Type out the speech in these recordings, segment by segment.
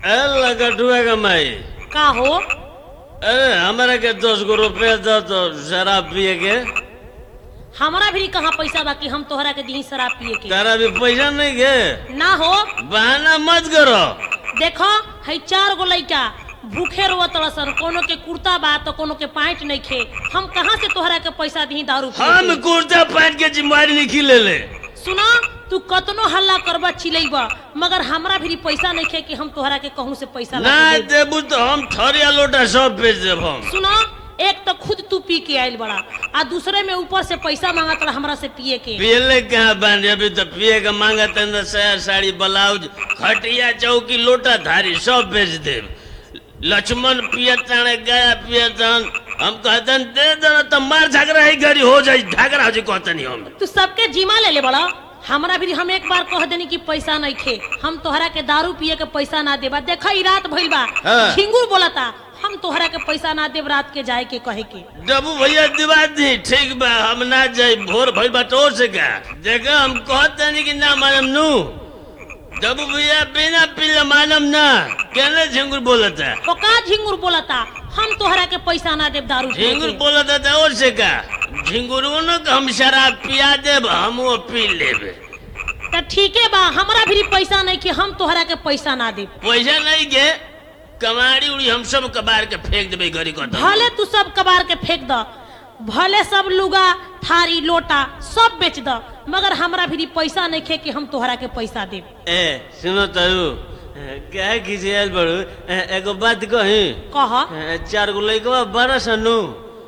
लगटुआ का माई का हो? अरे हमारा के 10 गो रुपया दो तो शराब पिए के। हमारा भी कहाँ पैसा बाकी हम तोहरा के दी शराब पिए के। तारा भी पैसा नहीं के ना हो बहाना मत करो। देखो है 4 गो लइका भूखे रोवत सन, कोनो के कुर्ता बा तो कोनो के पैंट नहीं खे। हम कहाँ से तोहरा के पैसा दी दारू पिए हम के? कुर्ता पैंट के जिम्मेवारी नहीं खिले ले। सुना तू कतनो हल्ला करबा चिल्लाइबा मगर हमरा भी पैसा नहीं खे कि हम तोहरा के कहूं से पैसा ना ला के देब। देबू तो हम थरिया लोटा सब बेच देब हम। सुना एक तो खुद तू पी के आइल बड़ा आ दूसरे में ऊपर से पैसा मांगत रहा हमरा से पिए के। पियले कहाँ बांधे अभी तो पिए का मांगा तंदा साया साड़ी ब्लाउज खटिया चौकी लोटा धारी सब बेच देब। लक्ष्मण पियतन गया पियतन हम कहतन दे दो तो मार झगड़ा ही घरी हो जाए झगड़ा हो जाए कहतनी हम। तू सबके जीमा ले ले बड़ा हमरा भी हम एक बार कह देनी कि पैसा नहीं खे हम तोहरा के दारू पिए के पैसा ना देबा। देखा ई रात भइल बा हाँ। झिंगुर बोलता हम तोहरा के पैसा ना देब रात के जाए के कहे के। डबू भैया दिवा दी ठीक बा हम ना जाए भोर भइल बा तो से का देखा हम कहतनी कि ना मालूम नू डबू भैया बिना पिले मालूम ना कहने झिंगुर बोलता तो का झिंगुर बोलता हम तोहरा के पैसा ना देब दारू पिए झिंगुर के। बोलता था और से का झिंगुरों को हम शराब पिया देब हम वो पी लेबे। तो ठीक है बा हमरा भी पैसा नहीं कि हम तोहरा के पैसा ना देब। पैसा नहीं के कमाड़ी उड़ी हम सब कबार के फेंक देबे घरी को। भले तू सब कबार के फेंक द भले सब लुगा थारी लोटा सब बेच द मगर हमरा भी पैसा नहीं खे कि हम तोहरा के पैसा देब। ए सुनो तारू क्या खिसियाल बड़ू एगो बात कही कह 4 गो लइकवा बड़ा सनु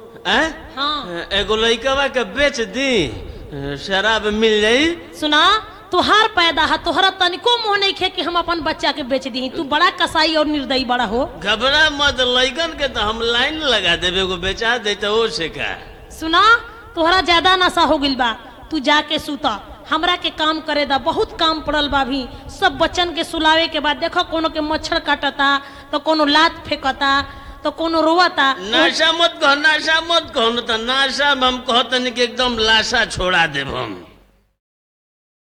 हाँ एगो लइकवा के बेच दी शराब मिल जाई। सुना तुहार पैदा है तोहरा तनिको मोह नहीं खे कि हम अपन बच्चा के बेच दी। तू बड़ा कसाई और निर्दयी बड़ा हो। घबरा मत लइकन के तो हम लाइन लगा देबे एगो बेचा दे तो वो से का। सुना तोहरा ज्यादा नशा हो गिल बा तू जाके सूता हमरा के काम करे दा बहुत काम पड़ल बा। भी सब बच्चन के सुलावे के बाद देखो कोनो के मच्छर काटता तो कोनो लात फेंकता तो कोनो रोवता। नशा मत कहो न तो नशा हम कहतनी कि एकदम लाशा छोड़ा देब हम।